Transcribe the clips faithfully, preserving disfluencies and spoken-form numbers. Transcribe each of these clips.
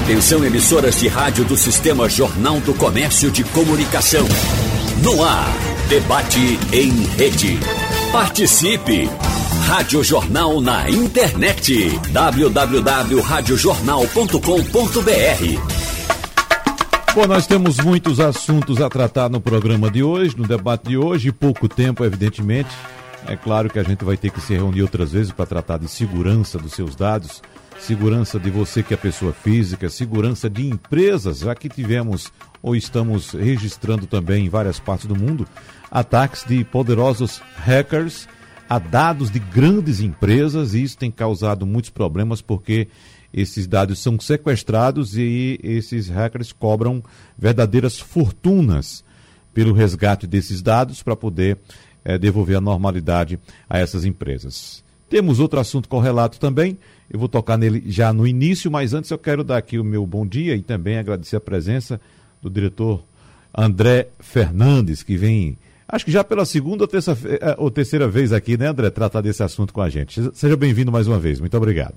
Atenção, emissoras de rádio do Sistema Jornal do Comércio de Comunicação. No ar, debate em rede. Participe! Rádio Jornal na internet. w w w ponto rádio jornal ponto com ponto b r. Bom, nós temos muitos assuntos a tratar no programa de hoje, no debate de hoje, pouco tempo, evidentemente. É claro que a gente vai ter que se reunir outras vezes para tratar de segurança dos seus dados, segurança de você que é pessoa física, segurança de empresas, já que tivemos ou estamos registrando também em várias partes do mundo ataques de poderosos hackers a dados de grandes empresas, e isso tem causado muitos problemas porque esses dados são sequestrados e esses hackers cobram verdadeiras fortunas pelo resgate desses dados para poder é, devolver a normalidade a essas empresas. Temos outro assunto correlato também, eu vou tocar nele já no início, mas antes eu quero dar aqui o meu bom dia e também agradecer a presença do diretor André Fernandes, que vem, acho que já pela segunda ou, terça, ou terceira vez aqui, né, André, tratar desse assunto com a gente. Seja bem-vindo mais uma vez, muito obrigado.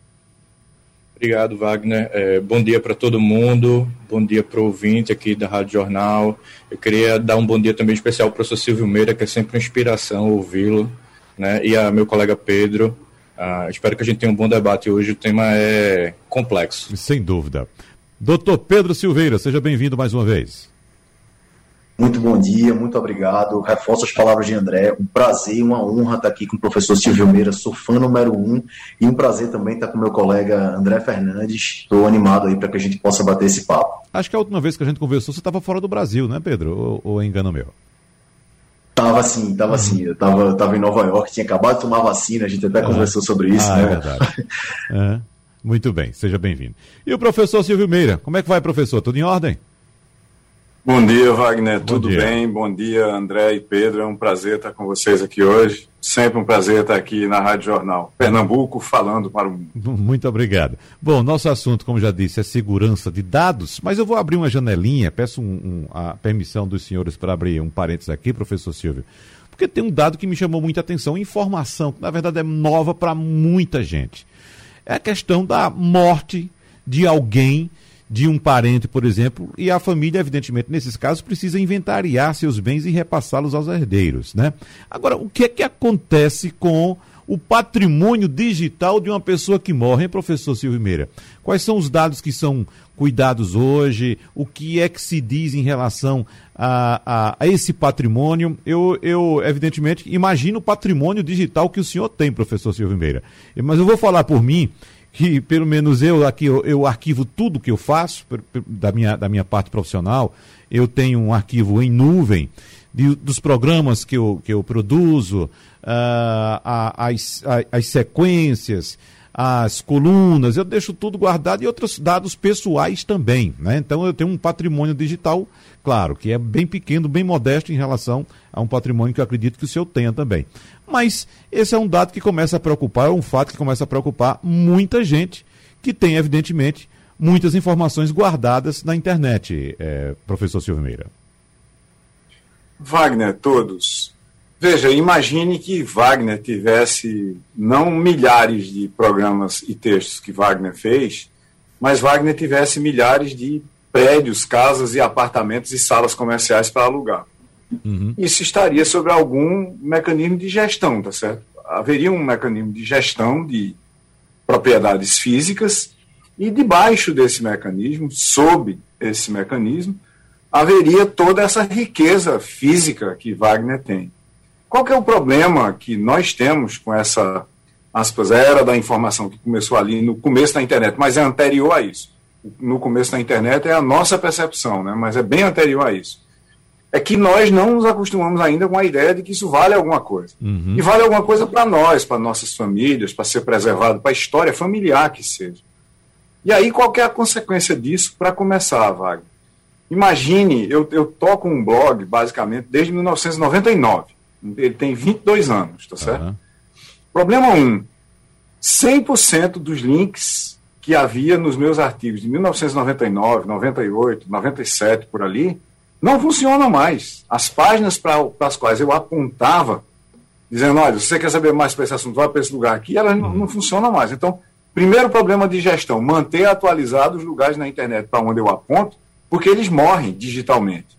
Obrigado, Wagner. É, bom dia para todo mundo, bom dia para o ouvinte aqui da Rádio Jornal. Eu queria dar um bom dia também especial para o professor Silvio Meira, que é sempre uma inspiração ouvi-lo, né? E a meu colega Pedro. Ah, espero que a gente tenha um bom debate hoje, o tema é complexo. Sem dúvida. Doutor Pedro Silveira, seja bem-vindo mais uma vez. Muito bom dia, muito obrigado. Reforço as palavras de André. Um prazer, uma honra estar aqui com o professor Silvio Meira, sou fã número um, e um prazer também estar com o meu colega André Fernandes. Estou animado aí para que a gente possa bater esse papo. Acho que a última vez que a gente conversou, você estava fora do Brasil, né, Pedro? Ou, ou é engano meu? Tava sim, tava uhum. sim. Eu tava, tava em Nova York, tinha acabado de tomar vacina, a gente até uhum. conversou sobre isso, ah, né? É verdade. uhum. Muito bem, seja bem-vindo. E o professor Silvio Meira, como é que vai, professor? Tudo em ordem? Bom dia, Wagner, Bom tudo dia. bem? Bom dia, André e Pedro, é um prazer estar com vocês aqui hoje. Sempre um prazer estar aqui na Rádio Jornal Pernambuco, falando para o mundo. Muito obrigado. Bom, nosso assunto, como já disse, é segurança de dados, mas eu vou abrir uma janelinha, peço um, um, a permissão dos senhores para abrir um parênteses aqui, professor Silvio, porque tem um dado que me chamou muita atenção, informação que na verdade é nova para muita gente. É a questão da morte de alguém, de um parente, por exemplo, e a família, evidentemente, nesses casos, precisa inventariar seus bens e repassá-los aos herdeiros, né? Agora, o que é que acontece com o patrimônio digital de uma pessoa que morre, hein, professor Silvio Meira? Quais são os dados que são cuidados hoje? O que é que se diz em relação a, a, a esse patrimônio? Eu, eu, evidentemente, imagino o patrimônio digital que o senhor tem, professor Silvio Meira. Mas eu vou falar por mim, que pelo menos eu aqui, eu, eu arquivo tudo que eu faço, da minha, da minha parte profissional. Eu tenho um arquivo em nuvem de, dos programas que eu, que eu produzo, uh, a, as, a, as sequências, as colunas, eu deixo tudo guardado, e outros dados pessoais também, né? Então eu tenho um patrimônio digital, claro, que é bem pequeno, bem modesto em relação a um patrimônio que eu acredito que o senhor tenha também. Mas esse é um dado que começa a preocupar, é um fato que começa a preocupar muita gente que tem, evidentemente, muitas informações guardadas na internet, é, professor Silvio Meira. Wagner, todos. Veja, imagine que Wagner tivesse não milhares de programas e textos que Wagner fez, mas Wagner tivesse milhares de prédios, casas e apartamentos e salas comerciais para alugar. Uhum. Isso estaria sobre algum mecanismo de gestão, tá certo? Haveria um mecanismo de gestão de propriedades físicas, e debaixo desse mecanismo, sob esse mecanismo, haveria toda essa riqueza física que Wagner tem. Qual que é o problema que nós temos com essa, aspas, era da informação que começou ali no começo da internet, mas é anterior a isso. No começo da internet é a nossa percepção, né? Mas é bem anterior a isso. É que nós não nos acostumamos ainda com a ideia de que isso vale alguma coisa. Uhum. E vale alguma coisa para nós, para nossas famílias, para ser preservado, para a história familiar que seja. E aí, qual que é a consequência disso para começar, Wagner? Imagine, eu, eu toco um blog, basicamente, desde mil novecentos e noventa e nove. Ele tem vinte e dois anos, tá certo? Uhum. Problema um, cem por cento dos links que havia nos meus artigos de mil novecentos e noventa e nove, noventa e oito, noventa e sete, por ali, não funcionam mais. As páginas para as quais eu apontava, dizendo, olha, se você quer saber mais sobre esse assunto, vai para esse lugar aqui, elas uhum. não, não funcionam mais. Então, Primeiro problema de gestão, manter atualizados os lugares na internet para onde eu aponto, porque eles morrem digitalmente.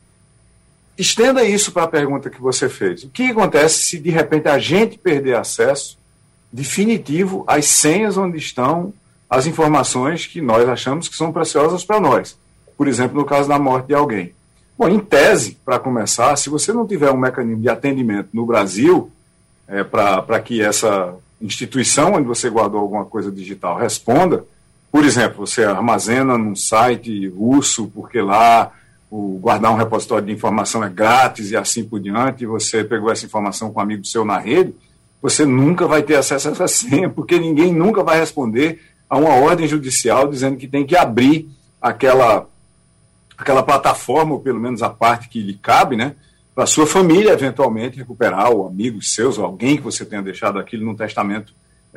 Estenda isso para a pergunta que você fez. O que acontece se, de repente, a gente perder acesso definitivo às senhas onde estão as informações que nós achamos que são preciosas para nós? Por exemplo, no caso da morte de alguém. Bom, em tese, para começar, se você não tiver um mecanismo de atendimento no Brasil, é, para que essa instituição onde você guardou alguma coisa digital responda, por exemplo, você armazena num site russo, porque lá o guardar um repositório de informação é grátis e assim por diante, e você pegou essa informação com um amigo seu na rede, você nunca vai ter acesso a essa senha, porque ninguém nunca vai responder a uma ordem judicial dizendo que tem que abrir aquela, aquela plataforma, ou pelo menos a parte que lhe cabe, né, para a sua família eventualmente recuperar, ou amigos seus, ou alguém que você tenha deixado aquilo no testamento,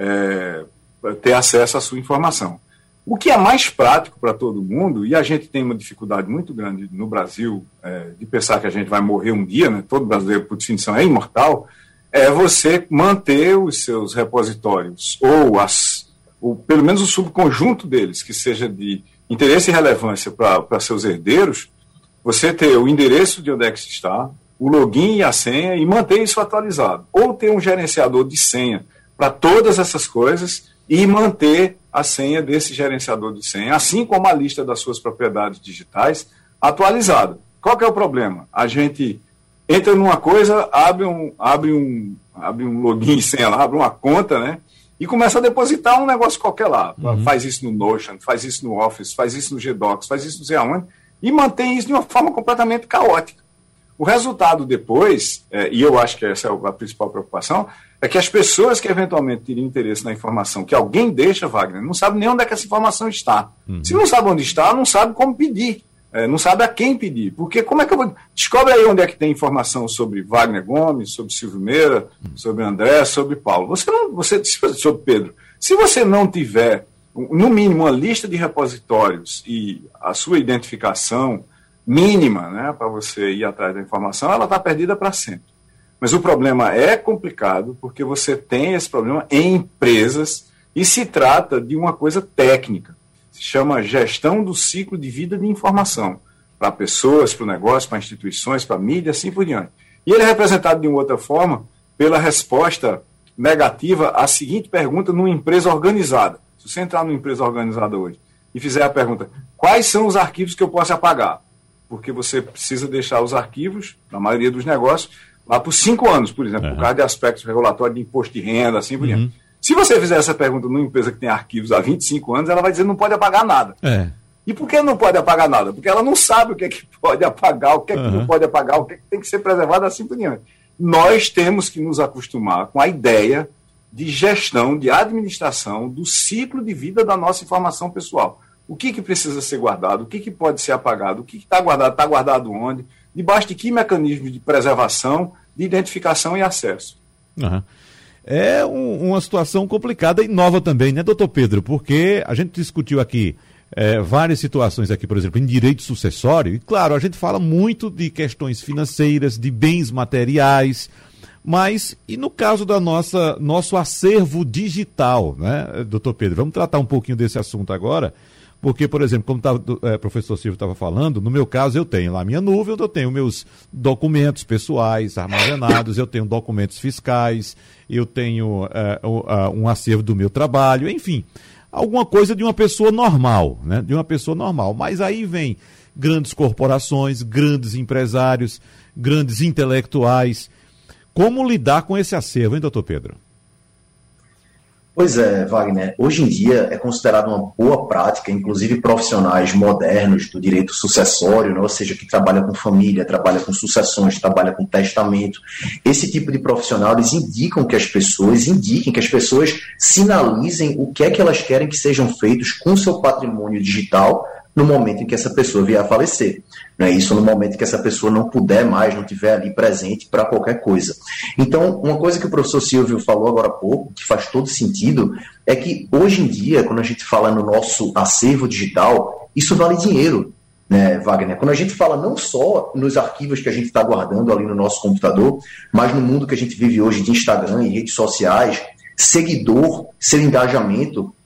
é, ter acesso à sua informação. O que é mais prático para todo mundo, e a gente tem uma dificuldade muito grande no Brasil, é, de pensar que a gente vai morrer um dia, né, todo brasileiro, por definição, é imortal, é você manter os seus repositórios, ou, as, ou pelo menos o subconjunto deles, que seja de interesse e relevância para seus herdeiros, você ter o endereço de onde é que se está, o login e a senha, e manter isso atualizado. Ou ter um gerenciador de senha para todas essas coisas e manter a senha desse gerenciador de senha, assim como a lista das suas propriedades digitais, atualizada. Qual que é o problema? A gente entra numa coisa, abre um, abre um, abre um login e senha lá, abre uma conta, né? E começa a depositar um negócio qualquer lá. Uhum. Faz isso no Notion, faz isso no Office, faz isso no G-Docs, faz isso não sei aonde, e mantém isso de uma forma completamente caótica. O resultado depois, é, e eu acho que essa é a principal preocupação, é que as pessoas que eventualmente teriam interesse na informação que alguém deixa, Wagner, não sabem nem onde é que essa informação está. Uhum. Se não sabe onde está, não sabe como pedir, é, não sabe a quem pedir. Porque como é que eu vou... Descobre aí onde é que tem informação sobre Wagner Gomes, sobre Silvio Meira, uhum. sobre André, sobre Paulo. Você não, você, sobre Pedro. Se você não tiver, no mínimo, uma lista de repositórios e a sua identificação mínima, né, para você ir atrás da informação, ela está perdida para sempre. Mas o problema é complicado porque você tem esse problema em empresas e se trata de uma coisa técnica. Se chama gestão do ciclo de vida de informação para pessoas, para o negócio, para instituições, para a mídia, assim por diante. E ele é representado de uma outra forma pela resposta negativa à seguinte pergunta numa empresa organizada. Se você entrar numa empresa organizada hoje e fizer a pergunta, quais são os arquivos que eu posso apagar? Porque você precisa deixar os arquivos, na maioria dos negócios, lá por cinco anos, por exemplo, uhum. por causa de aspectos regulatórios de imposto de renda, assim por diante. Uhum. Se você fizer essa pergunta numa empresa que tem arquivos há vinte e cinco anos, ela vai dizer que não pode apagar nada. É. E por que não pode apagar nada? Porque ela não sabe o que é que pode apagar, o que é que uhum. não pode apagar, o que é que tem que ser preservado, assim por diante. Nós temos que nos acostumar com a ideia de gestão, de administração do ciclo de vida da nossa informação pessoal. O que, que precisa ser guardado, o que, que pode ser apagado, o que está guardado, está guardado onde, debaixo de que mecanismos de preservação, de identificação e acesso. Uhum. É um, uma situação complicada e nova também, né, doutor Pedro? Porque a gente discutiu aqui é, várias situações aqui, por exemplo, em direito sucessório, e claro, a gente fala muito de questões financeiras, de bens materiais, mas e no caso da nossa nosso acervo digital, né, doutor Pedro? Vamos tratar um pouquinho desse assunto agora. Porque, por exemplo, como o é, professor Silvio estava falando, no meu caso eu tenho lá a minha nuvem, onde eu tenho meus documentos pessoais armazenados, eu tenho documentos fiscais, eu tenho é, um acervo do meu trabalho, enfim, alguma coisa de uma pessoa normal, né? De uma pessoa normal. Mas aí vem grandes corporações, grandes empresários, grandes intelectuais. Como lidar com esse acervo, hein, doutor Pedro? Pois é, Wagner. Hoje em dia é considerado uma boa prática, inclusive profissionais modernos do direito sucessório, né? Ou seja, que trabalha com família, trabalha com sucessões, trabalha com testamento. Esse tipo de profissional, eles indicam que as pessoas, indiquem que as pessoas sinalizem o que é que elas querem que sejam feitos com o seu patrimônio digital no momento em que essa pessoa vier a falecer. Não é isso no momento em que essa pessoa não puder mais, não estiver ali presente para qualquer coisa. Então, uma coisa que o professor Silvio falou agora há pouco, que faz todo sentido, é que hoje em dia, quando a gente fala no nosso acervo digital, isso vale dinheiro, né, Wagner? Quando a gente fala não só nos arquivos que a gente está guardando ali no nosso computador, mas no mundo que a gente vive hoje de Instagram e redes sociais, seguidor, seu engajamento,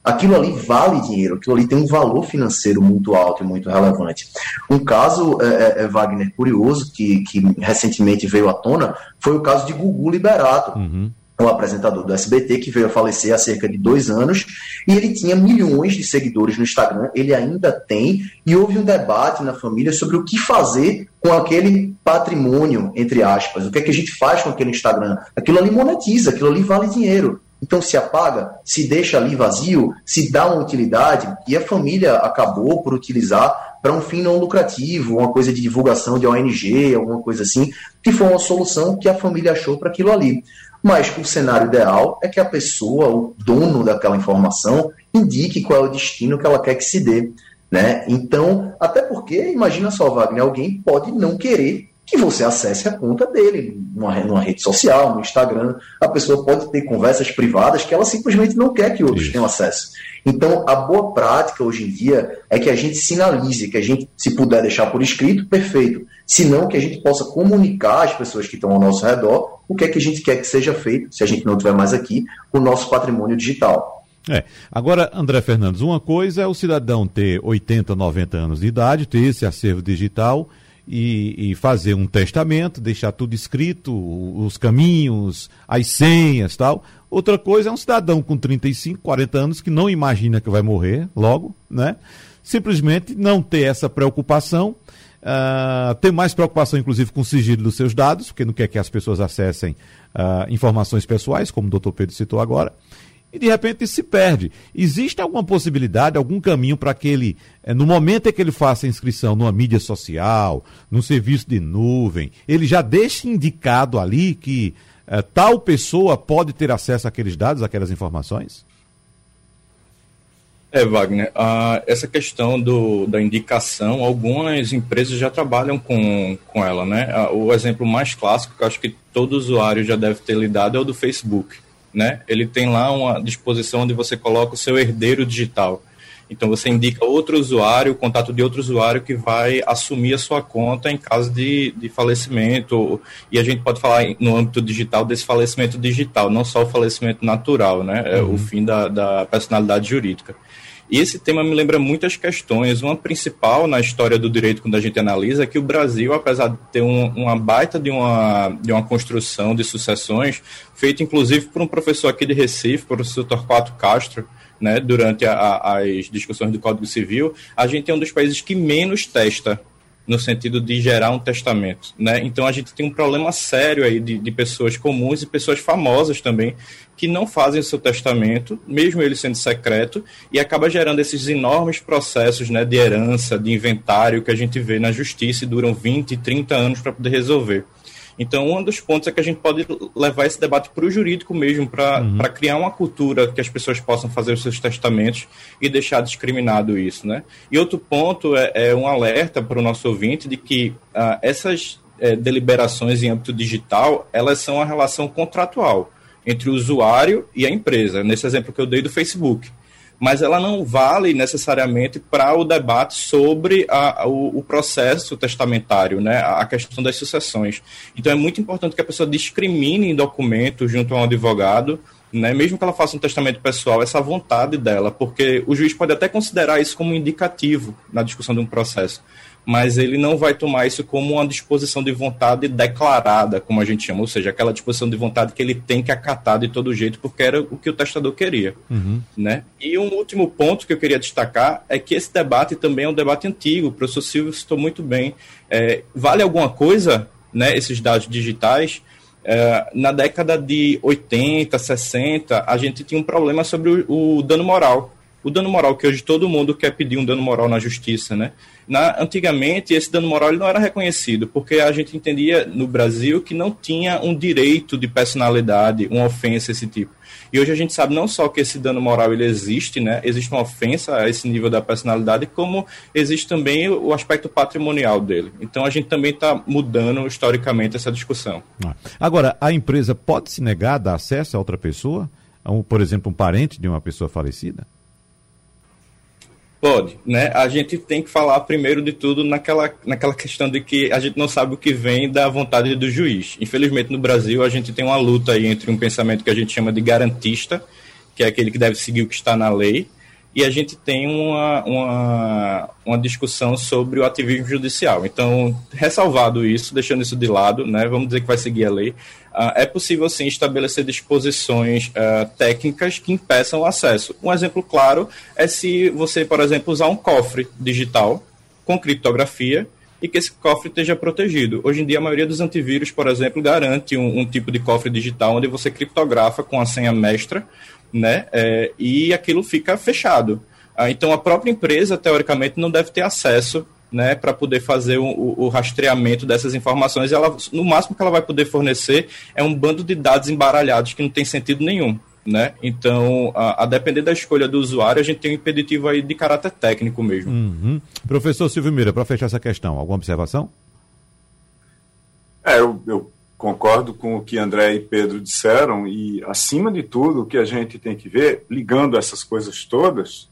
aquilo ali vale dinheiro, aquilo ali tem um valor financeiro muito alto e muito relevante. Um caso, é, é, Wagner, curioso, que, que recentemente veio à tona, foi o caso de Gugu Liberato, uhum. o apresentador do S B T, que veio a falecer há cerca de dois anos, e ele tinha milhões de seguidores no Instagram, ele ainda tem, e houve um debate na família sobre o que fazer com aquele patrimônio, entre aspas, o que é que a gente faz com aquele Instagram. Aquilo ali monetiza, aquilo ali vale dinheiro. Então se apaga, se deixa ali vazio, se dá uma utilidade, e a família acabou por utilizar para um fim não lucrativo, uma coisa de divulgação de O N G, alguma coisa assim, que foi uma solução que a família achou para aquilo ali. Mas o cenário ideal é que a pessoa, o dono daquela informação, indique qual é o destino que ela quer que se dê. Né? Então, até porque, imagina só, Wagner, alguém pode não querer que você acesse a conta dele numa, numa rede social, no Instagram. A pessoa pode ter conversas privadas que ela simplesmente não quer que outros Isso. tenham acesso. Então, a boa prática hoje em dia é que a gente sinalize, que a gente, se puder deixar por escrito, perfeito. Se não, que a gente possa comunicar às pessoas que estão ao nosso redor o que é que a gente quer que seja feito, se a gente não estiver mais aqui, com o nosso patrimônio digital. É. Agora, André Fernandes, uma coisa é o cidadão ter oitenta, noventa anos de idade, ter esse acervo digital e, e fazer um testamento, deixar tudo escrito, os caminhos, as senhas e tal. Outra coisa é um cidadão com trinta e cinco, quarenta anos que não imagina que vai morrer logo, né? Simplesmente não ter essa preocupação, uh, ter mais preocupação inclusive com o sigilo dos seus dados, porque não quer que as pessoas acessem uh, informações pessoais, como o doutor Pedro citou agora, e de repente isso se perde. Existe alguma possibilidade, algum caminho para que ele, no momento em que ele faça a inscrição numa mídia social, num serviço de nuvem, ele já deixe indicado ali que uh, tal pessoa pode ter acesso àqueles dados, àquelas informações? É, Wagner, uh, essa questão do, da indicação, algumas empresas já trabalham com, com ela, né? Uh, o exemplo mais clássico, que eu acho que todo usuário já deve ter lidado, é o do Facebook, né? Ele tem lá uma disposição onde você coloca o seu herdeiro digital. Então você indica outro usuário, o contato de outro usuário que vai assumir a sua conta em caso de, de falecimento. E a gente pode falar no âmbito digital desse falecimento digital, não só o falecimento natural, né? É uhum. o fim da, da personalidade jurídica. E esse tema me lembra muitas questões. Uma principal na história do direito, quando a gente analisa, é que o Brasil, apesar de ter um, uma baita de uma, de uma construção de sucessões, feita inclusive por um professor aqui de Recife, o professor Torquato Castro, né, durante a, a, as discussões do Código Civil, a gente é um dos países que menos testa no sentido de gerar um testamento, né? Então a gente tem um problema sério aí de, de pessoas comuns e pessoas famosas também que não fazem o seu testamento, mesmo ele sendo secreto, e acaba gerando esses enormes processos, né, de herança, de inventário que a gente vê na justiça e duram vinte, trinta anos para poder resolver. Então, um dos pontos é que a gente pode levar esse debate para o jurídico mesmo, para uhum. para criar uma cultura que as pessoas possam fazer os seus testamentos e deixar discriminado isso, né? E outro ponto é, é um alerta para o nosso ouvinte de que uh, essas uh, deliberações em âmbito digital, elas são uma relação contratual entre o usuário e a empresa, nesse exemplo que eu dei do Facebook. Mas ela não vale necessariamente para o debate sobre a, o, o processo testamentário, né, a questão das sucessões. Então é muito importante que a pessoa discrimine em documento junto a um advogado, né, mesmo que ela faça um testamento pessoal, essa vontade dela, porque o juiz pode até considerar isso como indicativo na discussão de um processo, mas ele não vai tomar isso como uma disposição de vontade declarada, como a gente chama, ou seja, aquela disposição de vontade que ele tem que acatar de todo jeito, porque era o que o testador queria. Uhum. Né? E um último ponto que eu queria destacar é que esse debate também é um debate antigo, o professor Silvio citou muito bem. É, vale alguma coisa, né, esses dados digitais? É, na década de oitenta, sessenta, a gente tinha um problema sobre o, o dano moral. O dano moral, que hoje todo mundo quer pedir um dano moral na justiça, né? Na, antigamente, esse dano moral ele não era reconhecido, porque a gente entendia no Brasil que não tinha um direito de personalidade, uma ofensa esse tipo. E hoje a gente sabe não só que esse dano moral ele existe, né? Existe uma ofensa a esse nível da personalidade, como existe também o aspecto patrimonial dele. Então a gente também está mudando historicamente essa discussão. Agora, a empresa pode se negar a dar acesso a outra pessoa? Um, por exemplo, um parente de uma pessoa falecida? Pode, né? A gente tem que falar primeiro de tudo naquela, naquela questão de que a gente não sabe o que vem da vontade do juiz. Infelizmente, no Brasil, a gente tem uma luta aí entre um pensamento que a gente chama de garantista que é aquele que deve seguir o que está na lei, e a gente tem uma, uma, uma discussão sobre o ativismo judicial. Então, ressalvado isso, deixando isso de lado, né, vamos dizer que vai seguir a lei, uh, é possível, sim, estabelecer disposições uh, técnicas que impeçam o acesso. Um exemplo claro é se você, por exemplo, usar um cofre digital com criptografia e que esse cofre esteja protegido. Hoje em dia, a maioria dos antivírus, por exemplo, garante um, um tipo de cofre digital onde você criptografa com a senha mestra, né, é, e aquilo fica fechado. Ah, então, a própria empresa, teoricamente, não deve ter acesso, né, para poder fazer o, o, o rastreamento dessas informações. Ela, no máximo que ela vai poder fornecer é um bando de dados embaralhados que não tem sentido nenhum. Né? Então, a, a depender da escolha do usuário, a gente tem um impeditivo aí de caráter técnico mesmo. Uhum. Professor Silvio Meira, para fechar essa questão, alguma observação? É, eu... eu... concordo com o que André e Pedro disseram e, acima de tudo, o que a gente tem que ver, ligando essas coisas todas,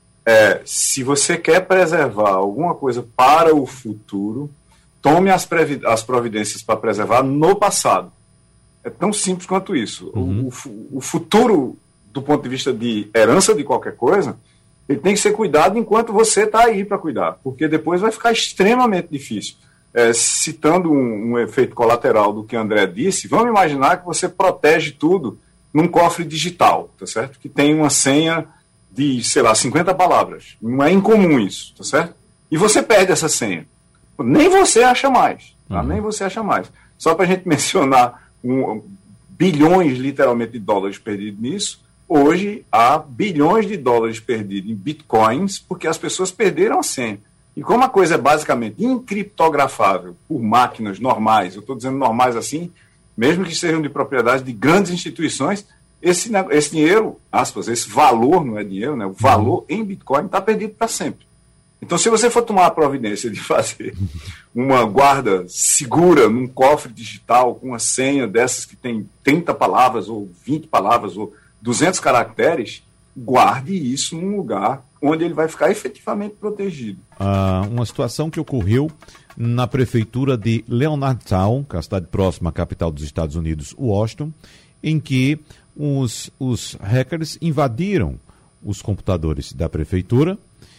é se você quer preservar alguma coisa para o futuro, tome as, previ- as providências para preservar no passado. É tão simples quanto isso. Uhum. O, o futuro, do ponto de vista de herança de qualquer coisa, ele tem que ser cuidado enquanto você está aí para cuidar, porque depois vai ficar extremamente difícil. É, citando um, um efeito colateral do que André disse, vamos imaginar que você protege tudo num cofre digital, tá certo? Que tem uma senha de, sei lá, cinquenta palavras. Não é incomum isso, tá certo? E você perde essa senha. Nem você acha mais, tá? Uhum. Nem você acha mais. Só para a gente mencionar um, bilhões, literalmente, de dólares perdidos nisso, hoje há bilhões de dólares perdidos em bitcoins porque as pessoas perderam a senha. E como a coisa é basicamente incriptografável por máquinas normais, eu estou dizendo normais assim, mesmo que sejam de propriedade de grandes instituições, esse, esse dinheiro, aspas, esse valor, não é dinheiro, né? O valor em Bitcoin está perdido para sempre. Então, se você for tomar a providência de fazer uma guarda segura num cofre digital com uma senha dessas que tem trinta palavras, ou vinte palavras, ou duzentos caracteres, guarde isso num lugar onde ele vai ficar efetivamente protegido. Ah, uma situação que ocorreu na prefeitura de Leonardtown, que é a cidade próxima à capital dos Estados Unidos, Washington, em que os, os hackers invadiram os computadores da prefeitura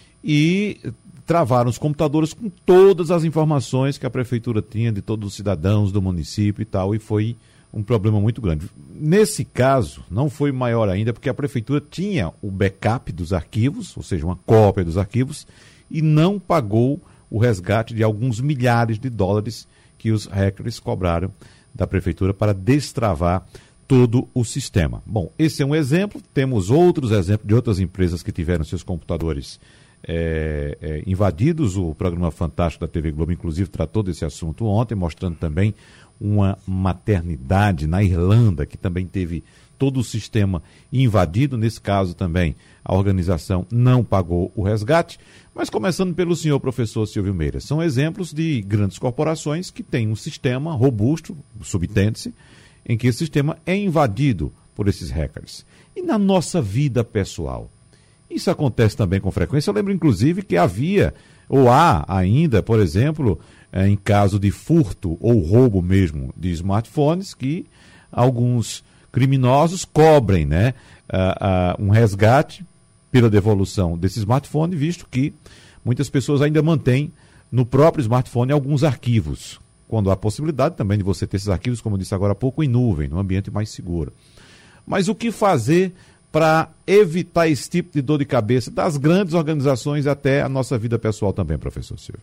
e travaram os computadores com todas as informações que a prefeitura tinha de todos os cidadãos do município e tal, e foi um problema muito grande. Nesse caso, não foi maior ainda, porque a prefeitura tinha o backup dos arquivos, ou seja, uma cópia dos arquivos, e não pagou o resgate de alguns milhares de dólares que os hackers cobraram da prefeitura para destravar todo o sistema. Bom, esse é um exemplo, temos outros exemplos de outras empresas que tiveram seus computadores é, é, invadidos. O programa Fantástico da T V Globo, inclusive, tratou desse assunto ontem, mostrando também uma maternidade na Irlanda, que também teve todo o sistema invadido. Nesse caso também, a organização não pagou o resgate. Mas começando pelo senhor professor Silvio Meira, são exemplos de grandes corporações que têm um sistema robusto, subtende-se, em que esse sistema é invadido por esses hackers. E na nossa vida pessoal? Isso acontece também com frequência. Eu lembro, inclusive, que havia, ou há ainda, por exemplo, em caso de furto ou roubo mesmo de smartphones, que alguns criminosos cobrem, né, uh, uh, um resgate pela devolução desse smartphone, visto que muitas pessoas ainda mantêm no próprio smartphone alguns arquivos, quando há possibilidade também de você ter esses arquivos, como eu disse agora há pouco, em nuvem, num ambiente mais seguro. Mas o que fazer para evitar esse tipo de dor de cabeça das grandes organizações até a nossa vida pessoal também, professor Silvio?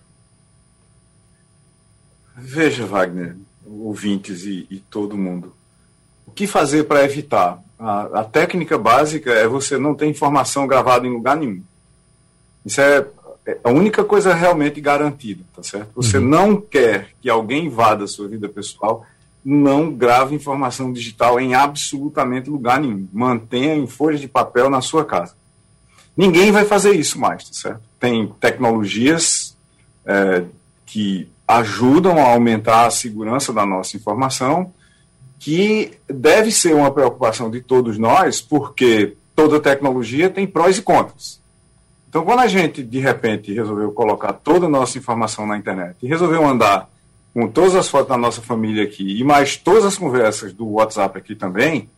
Veja, Wagner, ouvintes e, e todo mundo, o que fazer para evitar? A, a técnica básica é você não ter informação gravada em lugar nenhum. Isso é, é a única coisa realmente garantida, tá certo? Você uhum. não quer que alguém invada a sua vida pessoal, não grave informação digital em absolutamente lugar nenhum. Mantenha em folhas de papel na sua casa. Ninguém vai fazer isso mais, tá certo? Tem tecnologias é, que ajudam a aumentar a segurança da nossa informação, que deve ser uma preocupação de todos nós, porque toda tecnologia tem prós e contras. Então, quando a gente, de repente, resolveu colocar toda a nossa informação na internet e resolveu andar com todas as fotos da nossa família aqui e mais todas as conversas do WhatsApp aqui também,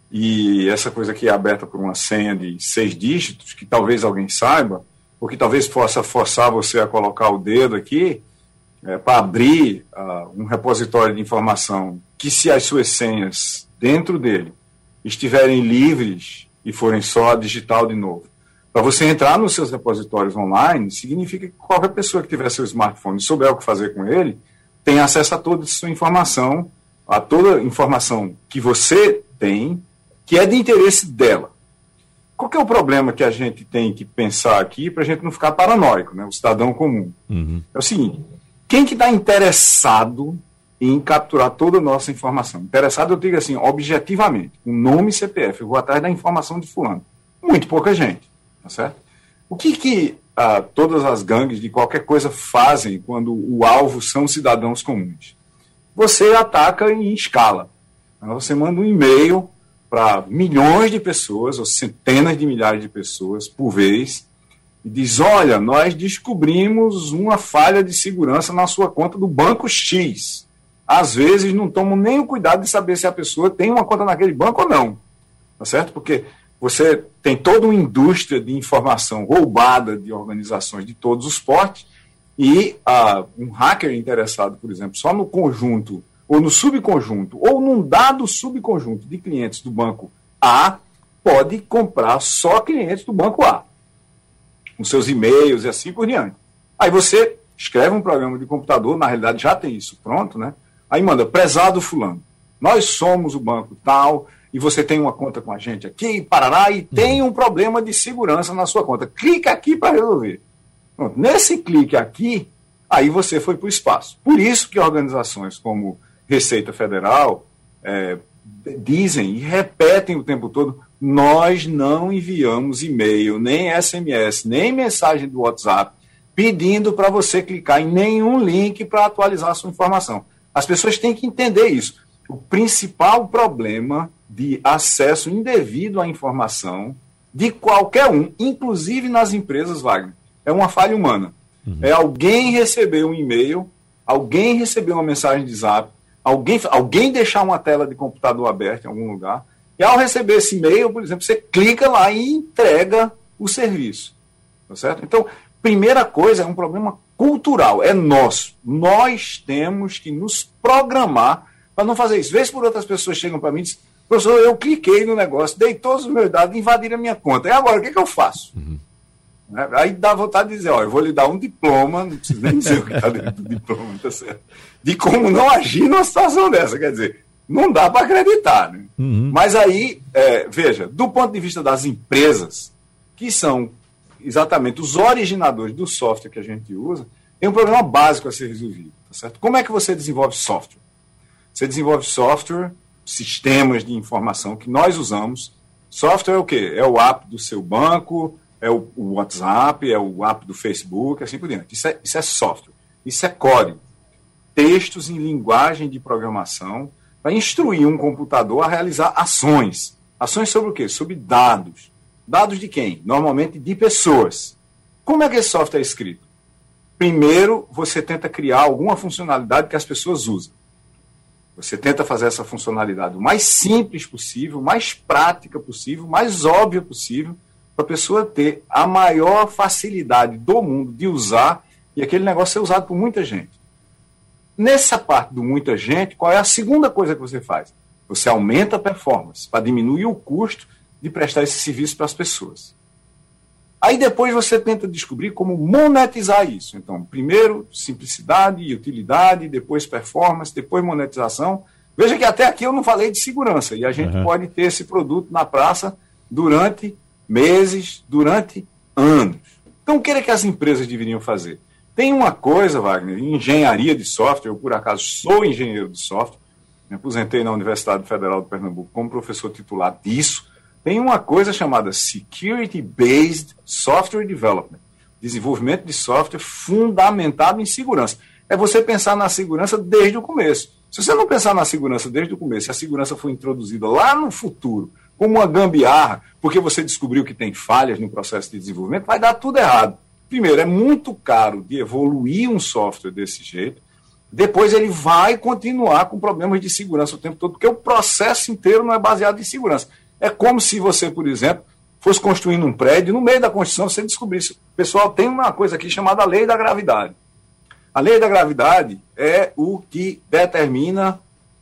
e essa coisa aqui é aberta por uma senha de seis dígitos, que talvez alguém saiba, ou que talvez possa forçar você a colocar o dedo aqui, é, para abrir uh, um repositório de informação, que se as suas senhas dentro dele estiverem livres e forem só digital de novo, para você entrar nos seus repositórios online, significa que qualquer pessoa que tiver seu smartphone e souber o que fazer com ele, tem acesso a toda a sua informação, a toda a informação que você tem, que é de interesse dela. Qual que é o problema que a gente tem que pensar aqui para a gente não ficar paranoico, né? O cidadão comum? Uhum. É o seguinte, quem que está interessado em capturar toda a nossa informação? Interessado, eu digo assim, objetivamente, com nome e C P F, eu vou atrás da informação de fulano. Muito pouca gente, tá certo? O que que ah, todas as gangues de qualquer coisa fazem quando o alvo são cidadãos comuns? Você ataca em escala. Você manda um e-mail para milhões de pessoas, ou centenas de milhares de pessoas por vez, e diz, olha, nós descobrimos uma falha de segurança na sua conta do banco X. Às vezes não tomam nem o cuidado de saber se a pessoa tem uma conta naquele banco ou não. Tá certo? Porque você tem toda uma indústria de informação roubada de organizações de todos os portes, e uh, um hacker interessado, por exemplo, só no conjunto, ou no subconjunto, ou num dado subconjunto de clientes do banco A, pode comprar só clientes do banco A, com seus e-mails e assim por diante. Aí você escreve um programa de computador, na realidade já tem isso pronto, né? Aí manda, prezado fulano, nós somos o banco tal, e você tem uma conta com a gente aqui, parará, e tem um problema de segurança na sua conta. Clica aqui para resolver. Pronto. Nesse clique aqui, aí você foi para o espaço. Por isso que organizações como Receita Federal é, dizem e repetem o tempo todo, nós não enviamos e-mail, nem S M S, nem mensagem do WhatsApp, pedindo para você clicar em nenhum link para atualizar a sua informação. As pessoas têm que entender isso. O principal problema de acesso indevido à informação de qualquer um, inclusive nas empresas, Wagner, é uma falha humana. Uhum. É alguém receber um e-mail, alguém receber uma mensagem de zap, alguém, alguém deixar uma tela de computador aberta em algum lugar, e ao receber esse e-mail, por exemplo, você clica lá e entrega o serviço. Tá certo? Então, primeira coisa, é um problema cultural, é nosso. Nós temos que nos programar para não fazer isso. Vez por outras pessoas chegam para mim e dizem, professor, eu cliquei no negócio, dei todos os meus dados e invadiram a minha conta. E agora, o que, que eu faço? Uhum. Aí dá vontade de dizer, ó, eu vou lhe dar um diploma, não preciso nem dizer o que está dentro do diploma, tá certo? De como não agir numa situação dessa. Quer dizer, não dá para acreditar, né? Uhum. Mas aí, é, veja, do ponto de vista das empresas, que são exatamente os originadores do software que a gente usa, tem um problema básico a ser resolvido, tá certo? Como é que você desenvolve software? Você desenvolve software, sistemas de informação que nós usamos. Software é o quê? É o app do seu banco, é o, o WhatsApp, é o app do Facebook, assim por diante. Isso é, isso é software. Isso é código. Textos em linguagem de programação para instruir um computador a realizar ações. Ações sobre o quê? Sobre dados. Dados de quem? Normalmente de pessoas. Como é que esse software é escrito? Primeiro, você tenta criar alguma funcionalidade que as pessoas usam. Você tenta fazer essa funcionalidade o mais simples possível, mais prática possível, mais óbvia possível, para a pessoa ter a maior facilidade do mundo de usar e aquele negócio ser usado por muita gente. Nessa parte do muita gente, qual é a segunda coisa que você faz? Você aumenta a performance para diminuir o custo de prestar esse serviço para as pessoas. Aí depois você tenta descobrir como monetizar isso. Então, primeiro, simplicidade e utilidade, depois performance, depois monetização. Veja que até aqui eu não falei de segurança, e a gente uhum. pode ter esse produto na praça durante meses, durante anos. Então, o que é que as empresas deveriam fazer? Tem uma coisa, Wagner, em engenharia de software, eu por acaso sou engenheiro de software, me aposentei na Universidade Federal de Pernambuco como professor titular disso. Tem uma coisa chamada Security-Based Software Development, desenvolvimento de software fundamentado em segurança. É você pensar na segurança desde o começo. Se você não pensar na segurança desde o começo, se a segurança for introduzida lá no futuro, como uma gambiarra, porque você descobriu que tem falhas no processo de desenvolvimento, vai dar tudo errado. Primeiro, é muito caro de evoluir um software desse jeito. depois ele vai continuar com problemas de segurança o tempo todo, porque o processo inteiro não é baseado em segurança. É como se você, por exemplo, fosse construindo um prédio, no meio da construção você descobrisse. O pessoal tem uma coisa aqui chamada lei da gravidade. A lei da gravidade é o que determina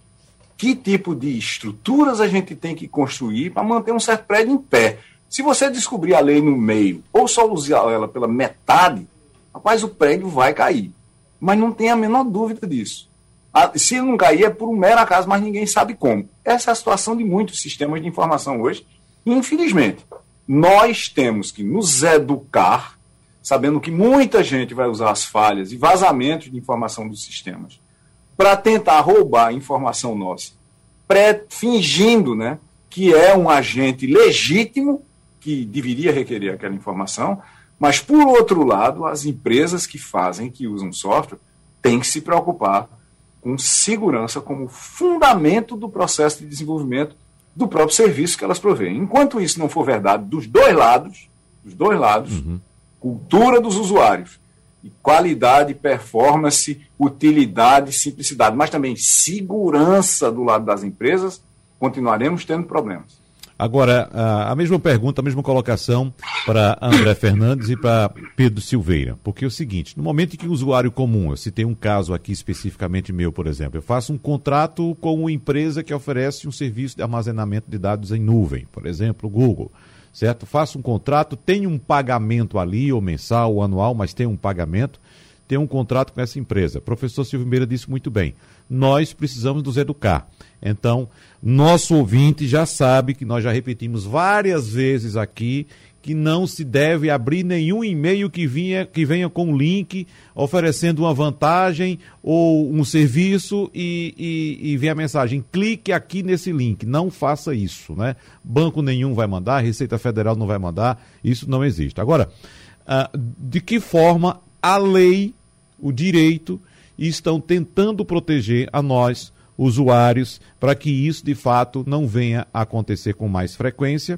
que tipo de estruturas a gente tem que construir para manter um certo prédio em pé. Se você descobrir a lei no meio, ou só usar ela pela metade, rapaz, o prédio vai cair. Mas não tem a menor dúvida disso. Se não cair é por um mero acaso, mas ninguém sabe como. Essa é a situação de muitos sistemas de informação hoje. E, infelizmente, nós temos que nos educar, sabendo que muita gente vai usar as falhas e vazamentos de informação dos sistemas para tentar roubar a informação nossa, pré, fingindo, né, que é um agente legítimo que deveria requerer aquela informação, mas, por outro lado, as empresas que fazem, que usam software, têm que se preocupar com segurança como fundamento do processo de desenvolvimento do próprio serviço que elas provêem. Enquanto isso não for verdade dos dois lados, dos dois lados, uhum. cultura dos usuários, e qualidade, performance, utilidade, simplicidade, mas também segurança do lado das empresas, continuaremos tendo problemas. Agora, a mesma pergunta, a mesma colocação para André Fernandes e para Pedro Silveira, porque é o seguinte, no momento em que o usuário comum, eu citei um caso aqui especificamente meu, por exemplo, eu faço um contrato com uma empresa que oferece um serviço de armazenamento de dados em nuvem, por exemplo, o Google, certo? Faço um contrato, tem um pagamento ali, ou mensal, ou anual, mas tem um pagamento, tem um contrato com essa empresa. O professor Silvio Meira disse muito bem, nós precisamos nos educar. Então, nosso ouvinte já sabe que nós já repetimos várias vezes aqui que não se deve abrir nenhum e-mail que, vinha, que venha com um link oferecendo uma vantagem ou um serviço e, e, e vem a mensagem, clique aqui nesse link. Não faça isso, né? Banco nenhum vai mandar, Receita Federal não vai mandar, isso não existe. Agora, uh, de que forma a lei, o direito, estão tentando proteger a nós, usuários, para que isso de fato não venha a acontecer com mais frequência,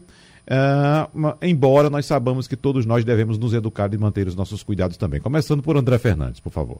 uh, embora nós sabamos que todos nós devemos nos educar e manter os nossos cuidados também. Começando por André Fernandes, por favor.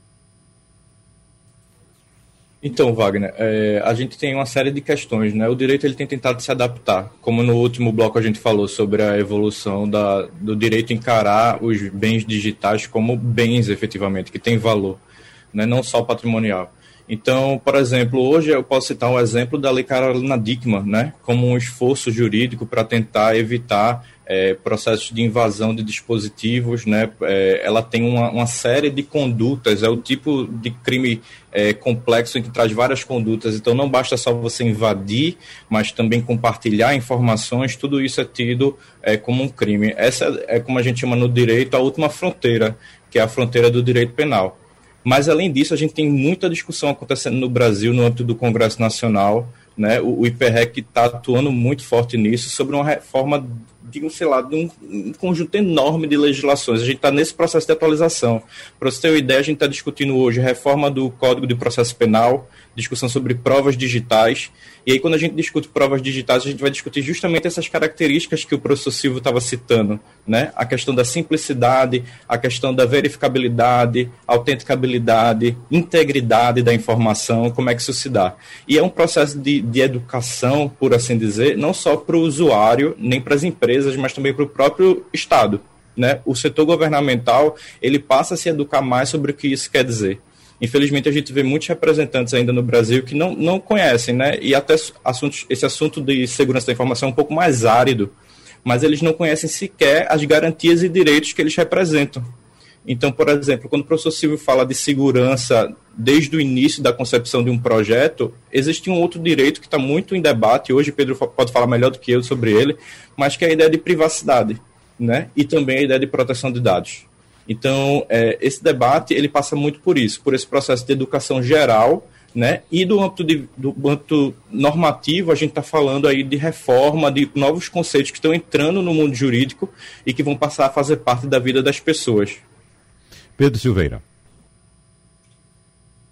Então, Wagner, é, a gente tem uma série de questões, né? O direito ele tem tentado se adaptar, como no último bloco a gente falou sobre a evolução da, do direito encarar os bens digitais como bens, efetivamente, que têm valor, né? Não só patrimonial. Então, por exemplo, hoje eu posso citar um exemplo da Lei Carolina Dickmann, né, como um esforço jurídico para tentar evitar é, processos de invasão de dispositivos, né, é, ela tem uma, uma série de condutas, é o tipo de crime é, complexo em que traz várias condutas, então não basta só você invadir, mas também compartilhar informações, tudo isso é tido é, como um crime. Essa é como a gente chama no direito a última fronteira, que é a fronteira do direito penal. Mas, além disso, a gente tem muita discussão acontecendo no Brasil, no âmbito do Congresso Nacional, né? O, o I P R E C está atuando muito forte nisso, sobre uma reforma de, sei lá, de um, um conjunto enorme de legislações. A gente está nesse processo de atualização. Para você ter uma ideia, a gente está discutindo hoje a reforma do Código de Processo Penal, discussão sobre provas digitais. E aí, quando a gente discute provas digitais, a gente vai discutir justamente essas características que o professor Silvio estava citando, né? A questão da simplicidade, a questão da verificabilidade, autenticabilidade, integridade da informação, como é que isso se dá. E é um processo de, de educação, por assim dizer, não só para o usuário, nem para as empresas, mas também para o próprio Estado, né? O setor governamental, ele passa a se educar mais sobre o que isso quer dizer. Infelizmente, a gente vê muitos representantes ainda no Brasil que não, não conhecem, né? E até assuntos, esse assunto de segurança da informação é um pouco mais árido, mas eles não conhecem sequer as garantias e direitos que eles representam. Então, por exemplo, quando o professor Silvio fala de segurança desde o início da concepção de um projeto, existe um outro direito que está muito em debate, hoje o Pedro pode falar melhor do que eu sobre ele, mas que é a ideia de privacidade, né? E também a ideia de proteção de dados. Então, é, esse debate, ele passa muito por isso, por esse processo de educação geral, né? E do âmbito, de, do âmbito normativo, a gente está falando aí de reforma, de novos conceitos que estão entrando no mundo jurídico e que vão passar a fazer parte da vida das pessoas. Pedro Silveira.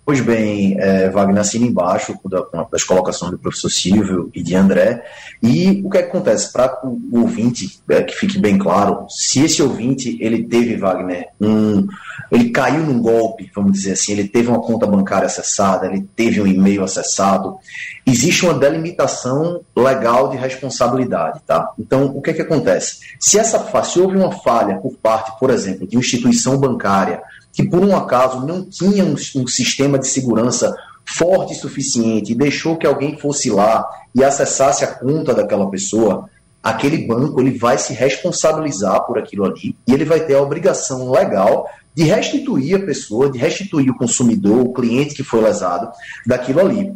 Pois bem, é, Wagner, assina embaixo das colocações do professor Silvio e de André. E o que, é que acontece? Para o ouvinte, é, que fique bem claro, se esse ouvinte, ele teve, Wagner, um, ele caiu num golpe, vamos dizer assim, ele teve uma conta bancária acessada, ele teve um e-mail acessado, existe uma delimitação legal de responsabilidade, tá? Então, o que é que acontece? Se, essa, se houve uma falha por parte, por exemplo, de uma instituição bancária, que por um acaso não tinha um, um sistema de segurança forte o suficiente e deixou que alguém fosse lá e acessasse a conta daquela pessoa, aquele banco ele vai se responsabilizar por aquilo ali e ele vai ter a obrigação legal de restituir a pessoa, de restituir o consumidor, o cliente que foi lesado daquilo ali.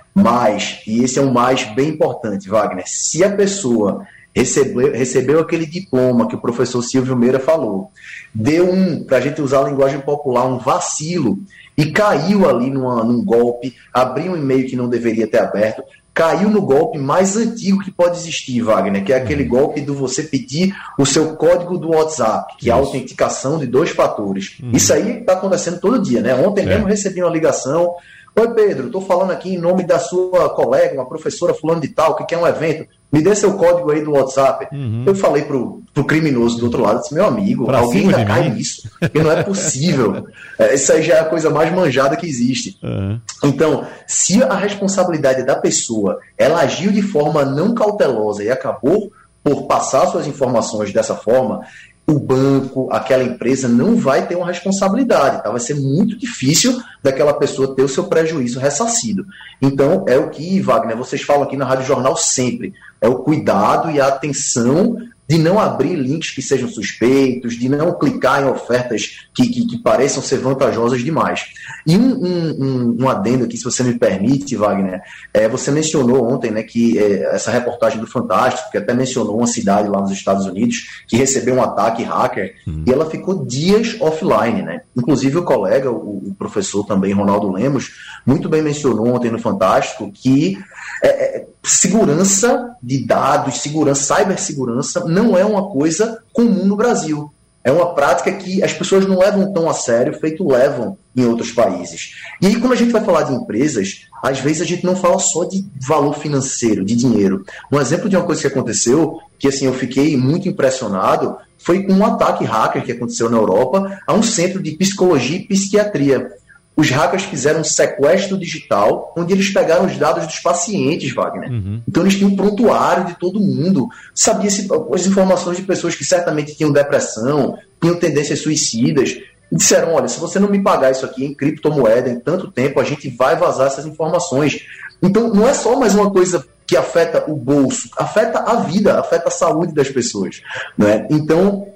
Mas, e esse é o mais bem importante, Wagner, se a pessoa recebeu, recebeu aquele diploma que o professor Silvio Meira falou, deu um, para a gente usar a linguagem popular, um vacilo, e caiu ali numa, num golpe, abriu um e-mail que não deveria ter aberto, caiu no golpe mais antigo que pode existir, Wagner, que é aquele golpe do você pedir o seu código do WhatsApp, que é a autenticação de dois fatores. Uhum. Isso aí está acontecendo todo dia, né? Ontem é. mesmo recebi uma ligação: oi Pedro, estou falando aqui em nome da sua colega, uma professora fulano de tal, que quer um evento, me dê seu código aí do WhatsApp. Uhum. Eu falei pro, pro criminoso do outro lado, disse, meu amigo, pra alguém ainda cai nisso, porque não é possível. É, isso aí já é a coisa mais manjada que existe. Uhum. Então, se a responsabilidade da pessoa, ela agiu de forma não cautelosa e acabou por passar suas informações dessa forma, o banco, aquela empresa não vai ter uma responsabilidade, tá? Vai ser muito difícil daquela pessoa ter o seu prejuízo ressarcido. Então, é o que, Wagner, vocês falam aqui na Rádio Jornal sempre, é o cuidado e a atenção de não abrir links que sejam suspeitos, de não clicar em ofertas que, que, que pareçam ser vantajosas demais. E um, um, um adendo aqui, se você me permite, Wagner, é, você mencionou ontem, né, que é, essa reportagem do Fantástico, que até mencionou uma cidade lá nos Estados Unidos que recebeu um ataque hacker, uhum. e ela ficou dias offline, né? Inclusive o colega, o, o professor também, Ronaldo Lemos, muito bem mencionou ontem no Fantástico que é, é, segurança de dados, segurança, cibersegurança não é uma coisa comum no Brasil. É uma prática que as pessoas não levam tão a sério, feito levam em outros países. E aí, quando a gente vai falar de empresas, às vezes a gente não fala só de valor financeiro, de dinheiro. Um exemplo de uma coisa que aconteceu, que assim, eu fiquei muito impressionado, foi com um ataque hacker que aconteceu na Europa a um centro de psicologia e psiquiatria. Os hackers fizeram um sequestro digital, onde eles pegaram os dados dos pacientes, Wagner. Uhum. Então eles tinham um prontuário de todo mundo, sabia se, as informações de pessoas que certamente tinham depressão, tinham tendências suicidas, e disseram, olha, se você não me pagar isso aqui em criptomoeda em tanto tempo, a gente vai vazar essas informações. Então não é só mais uma coisa que afeta o bolso, afeta a vida, afeta a saúde das pessoas, né? Então,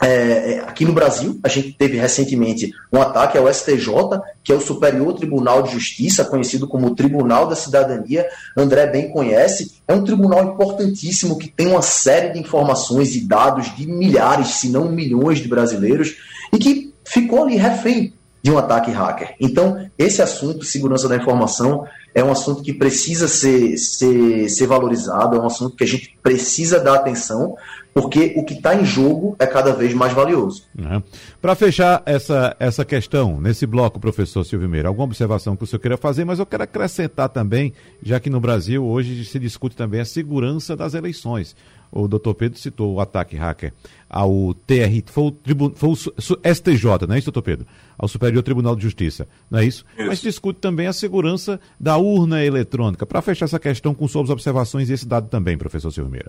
É, aqui no Brasil, a gente teve recentemente um ataque ao S T J, que é o Superior Tribunal de Justiça, conhecido como Tribunal da Cidadania. André bem conhece, é um tribunal importantíssimo que tem uma série de informações e dados de milhares, se não milhões de brasileiros, e que ficou ali refém de um ataque hacker. Então, esse assunto, segurança da informação, é um assunto que precisa ser, ser, ser valorizado, é um assunto que a gente precisa dar atenção, porque o que está em jogo é cada vez mais valioso. Uhum. Para fechar essa, essa questão, nesse bloco, professor Silvio Meira, alguma observação que o senhor queira fazer, mas eu quero acrescentar também, já que no Brasil hoje se discute também a segurança das eleições. O doutor Pedro citou o ataque hacker ao T R, foi o, tribu, foi o S T J, não é isso, doutor Pedro? Ao Superior Tribunal de Justiça, não é isso? isso? Mas discute também a segurança da urna eletrônica. Para fechar essa questão com suas observações e esse dado também, professor Silvio Meira.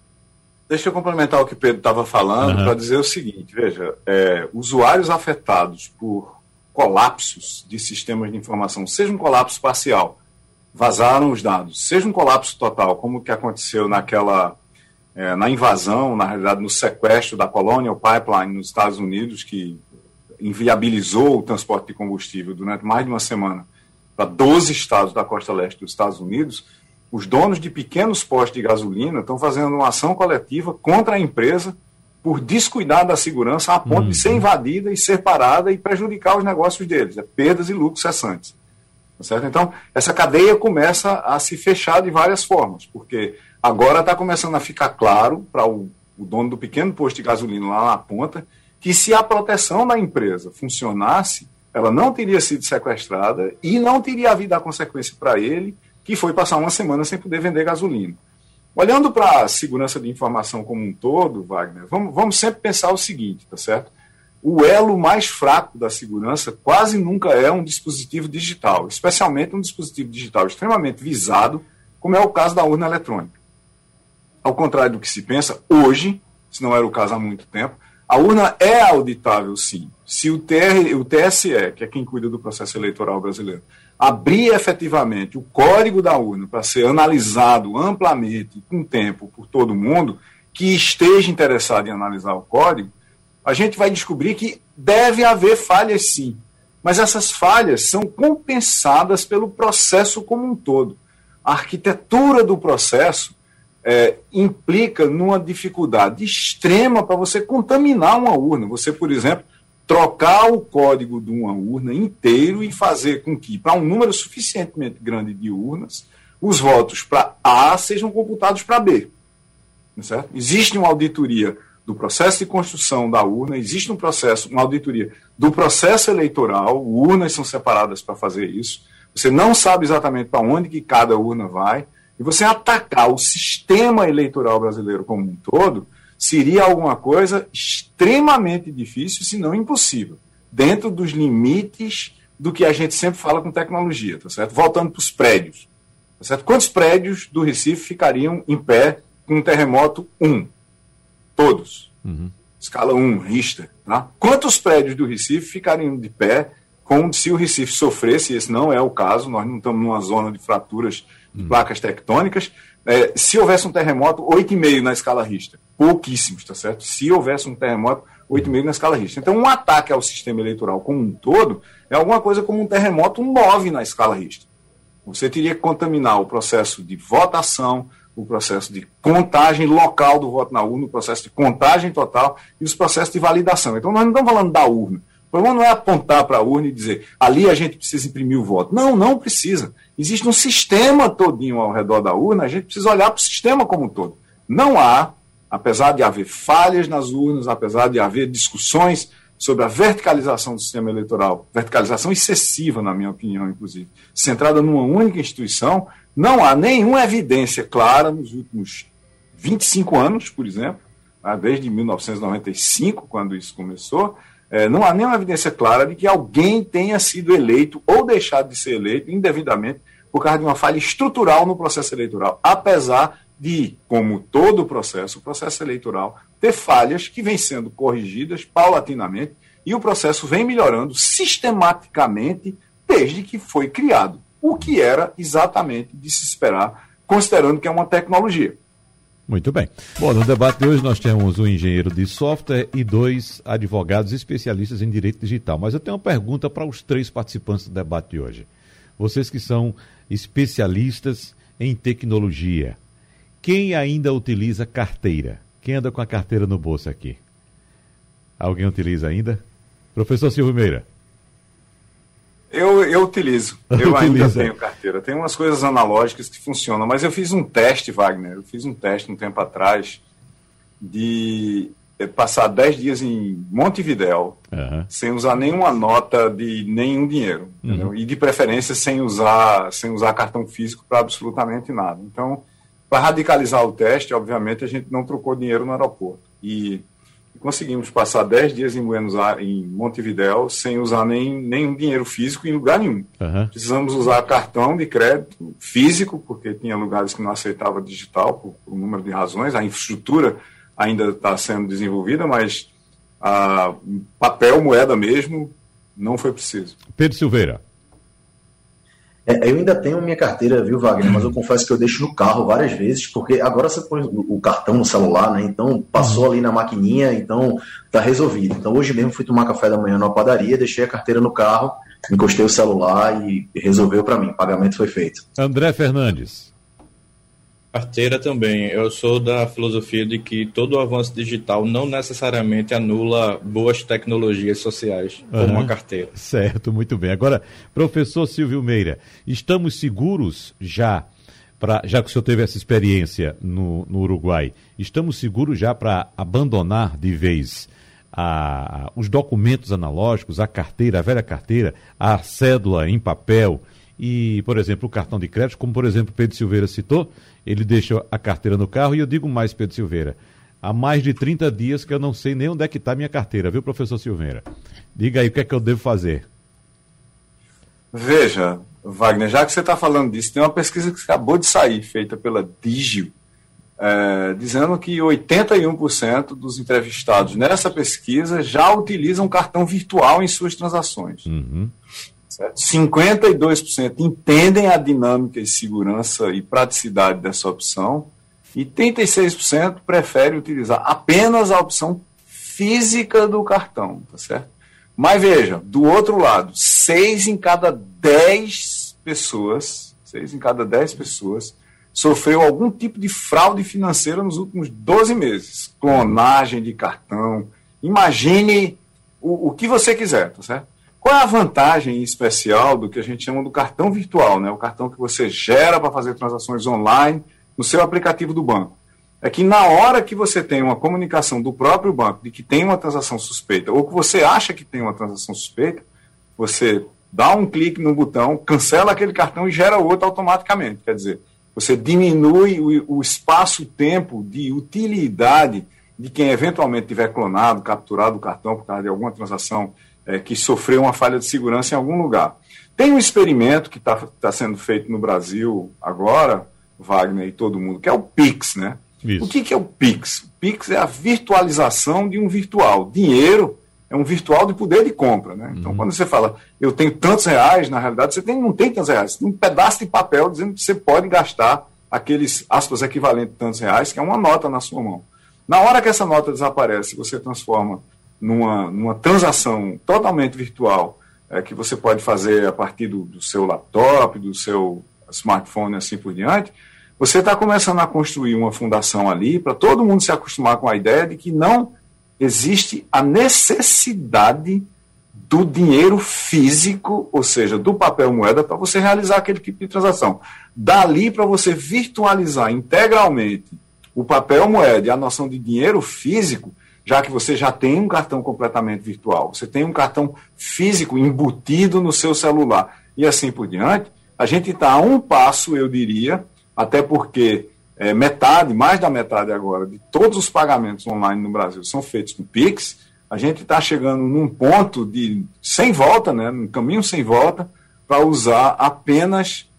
Deixa eu complementar o que o Pedro estava falando, uhum. para dizer o seguinte, veja, é, usuários afetados por colapsos de sistemas de informação, seja um colapso parcial, vazaram os dados, seja um colapso total, como o que aconteceu naquela, é, na invasão, na realidade no sequestro da Colonial Pipeline nos Estados Unidos, que inviabilizou o transporte de combustível durante mais de uma semana para doze estados da costa leste dos Estados Unidos. Os donos de pequenos postos de gasolina estão fazendo uma ação coletiva contra a empresa por descuidar da segurança a ponto uhum. de ser invadida e ser parada e prejudicar os negócios deles. É perdas e lucros cessantes. Tá certo? Então, essa cadeia começa a se fechar de várias formas, porque agora está começando a ficar claro para o, o dono do pequeno posto de gasolina lá na ponta que se a proteção da empresa funcionasse, ela não teria sido sequestrada e não teria havido a consequência para ele, que foi passar uma semana sem poder vender gasolina. Olhando para a segurança de informação como um todo, Wagner, vamos, vamos sempre pensar o seguinte, tá certo? O elo mais fraco da segurança quase nunca é um dispositivo digital, especialmente um dispositivo digital extremamente visado, como é o caso da urna eletrônica. Ao contrário do que se pensa, hoje, se não era o caso há muito tempo, a urna é auditável, sim. Se o, T R, o T S E, que é quem cuida do processo eleitoral brasileiro, abrir efetivamente o código da urna para ser analisado amplamente, com tempo, por todo mundo que esteja interessado em analisar o código, a gente vai descobrir que deve haver falhas, sim. Mas essas falhas são compensadas pelo processo como um todo. A arquitetura do processo É, implica numa dificuldade extrema para você contaminar uma urna. Você, por exemplo, trocar o código de uma urna inteiro e fazer com que, para um número suficientemente grande de urnas, os votos para A sejam computados para B. Certo? Existe uma auditoria do processo de construção da urna, existe um processo, uma auditoria do processo eleitoral, urnas são separadas para fazer isso. Você não sabe exatamente para onde que cada urna vai. E você atacar o sistema eleitoral brasileiro como um todo seria alguma coisa extremamente difícil, se não impossível, dentro dos limites do que a gente sempre fala com tecnologia, tá certo? Voltando para os prédios, tá certo? Quantos prédios do Recife ficariam em pé com um terremoto um? Todos. Uhum. Escala um, Richter. Tá? Quantos prédios do Recife ficariam de pé como se o Recife sofresse, esse não é o caso, nós não estamos numa zona de fraturas de placas tectônicas, é, se houvesse um terremoto, oito vírgula cinco na escala Richter. Pouquíssimos, tá certo? Se houvesse um terremoto, oito vírgula cinco na escala Richter. Então, um ataque ao sistema eleitoral como um todo é alguma coisa como um terremoto nove na escala Richter. Você teria que contaminar o processo de votação, o processo de contagem local do voto na urna, o processo de contagem total e os processos de validação. Então, nós não estamos falando da urna. O problema não é apontar para a urna e dizer, ali a gente precisa imprimir o voto. Não, não precisa. Existe um sistema todinho ao redor da urna, a gente precisa olhar para o sistema como um todo. Não há, apesar de haver falhas nas urnas, apesar de haver discussões sobre a verticalização do sistema eleitoral, verticalização excessiva, na minha opinião, inclusive, centrada numa única instituição, não há nenhuma evidência clara nos últimos vinte e cinco anos, por exemplo, desde mil novecentos e noventa e cinco, quando isso começou, É, não há nenhuma evidência clara de que alguém tenha sido eleito ou deixado de ser eleito indevidamente por causa de uma falha estrutural no processo eleitoral, apesar de, como todo o processo, o processo eleitoral ter falhas que vêm sendo corrigidas paulatinamente e o processo vem melhorando sistematicamente desde que foi criado, o que era exatamente de se esperar, considerando que é uma tecnologia. Muito bem. Bom, no debate de hoje nós temos um engenheiro de software e dois advogados especialistas em direito digital. Mas eu tenho uma pergunta para os três participantes do debate de hoje. Vocês que são especialistas em tecnologia, quem ainda utiliza carteira? Quem anda com a carteira no bolso aqui? Alguém utiliza ainda? Professor Silvio Meira. Eu, eu utilizo, eu ainda tenho carteira. Tem umas coisas analógicas que funcionam, mas eu fiz um teste, Wagner, eu fiz um teste um tempo atrás de passar dez dias em Montevidéu, uhum. sem usar nenhuma nota de nenhum dinheiro, uhum. e de preferência sem usar, sem usar cartão físico para absolutamente nada. Então, para radicalizar o teste, obviamente, a gente não trocou dinheiro no aeroporto. E conseguimos passar dez dias em Buenos Aires, em Montevidéu, sem usar nem, nenhum dinheiro físico em lugar nenhum. Uhum. Precisamos usar cartão de crédito físico, porque tinha lugares que não aceitava digital, por, por um número de razões. A infraestrutura ainda está sendo desenvolvida, mas a papel, moeda mesmo, não foi preciso. Pedro Silveira. É, eu ainda tenho minha carteira, viu, Wagner? Mas eu confesso que eu deixo no carro várias vezes, porque agora você põe o cartão no celular, né? Então passou ali na maquininha, então tá resolvido. Então hoje mesmo fui tomar café da manhã numa padaria, deixei a carteira no carro, encostei o celular e resolveu para mim. O pagamento foi feito. André Fernandes. Carteira também. Eu sou da filosofia de que todo o avanço digital não necessariamente anula boas tecnologias sociais, como uhum. uma carteira. Certo, muito bem. Agora, professor Silvio Meira, estamos seguros já, pra, já que o senhor teve essa experiência no, no Uruguai, estamos seguros já para abandonar de vez a, os documentos analógicos, a carteira, a velha carteira, a cédula em papel e, por exemplo, o cartão de crédito, como, por exemplo, Pedro Silveira citou, ele deixa a carteira no carro e eu digo mais, Pedro Silveira, há mais de trinta dias que eu não sei nem onde é que está minha carteira, viu, professor Silveira? Diga aí o que é que eu devo fazer. Veja, Wagner, já que você está falando disso, tem uma pesquisa que acabou de sair, feita pela Digio, é, dizendo que oitenta e um por cento dos entrevistados nessa pesquisa já utilizam cartão virtual em suas transações. Uhum. Certo? cinquenta e dois por cento entendem a dinâmica e segurança e praticidade dessa opção e trinta e seis por cento preferem utilizar apenas a opção física do cartão, tá certo? Mas veja, do outro lado, seis em cada dez pessoas, seis em cada dez pessoas sofreu algum tipo de fraude financeira nos últimos doze meses. Clonagem de cartão. Imagine o, o que você quiser, tá certo? Qual é a vantagem especial do que a gente chama do cartão virtual, né? O cartão que você gera para fazer transações online no seu aplicativo do banco. É que na hora que você tem uma comunicação do próprio banco de que tem uma transação suspeita, ou que você acha que tem uma transação suspeita, você dá um clique no botão, cancela aquele cartão e gera outro automaticamente. Quer dizer, você diminui o, o espaço-tempo de utilidade de quem eventualmente tiver clonado, capturado o cartão por causa de alguma transação é, que sofreu uma falha de segurança em algum lugar. Tem um experimento que está tá sendo feito no Brasil agora, Wagner e todo mundo, que é o Pix, né? Isso. O que, que é o Pix? O Pix é a virtualização de um virtual. Dinheiro é um virtual de poder de compra, né? Então, uhum. quando você fala, eu tenho tantos reais, na realidade, você tem, não tem tantos reais. Você tem um pedaço de papel dizendo que você pode gastar aqueles, aspas, equivalentes a tantos reais, que é uma nota na sua mão. Na hora que essa nota desaparece, você transforma numa, numa transação totalmente virtual, é, que você pode fazer a partir do, do seu laptop, do seu smartphone e assim por diante, você está começando a construir uma fundação ali para todo mundo se acostumar com a ideia de que não existe a necessidade do dinheiro físico, ou seja, do papel moeda, para você realizar aquele tipo de transação. Dali para você virtualizar integralmente o papel moeda e a noção de dinheiro físico, já que você já tem um cartão completamente virtual, você tem um cartão físico embutido no seu celular e assim por diante, a gente está a um passo, eu diria, até porque é, metade, mais da metade agora, de todos os pagamentos online no Brasil são feitos com Pix, a gente está chegando num ponto de sem volta, né, num caminho sem volta, para usar apenas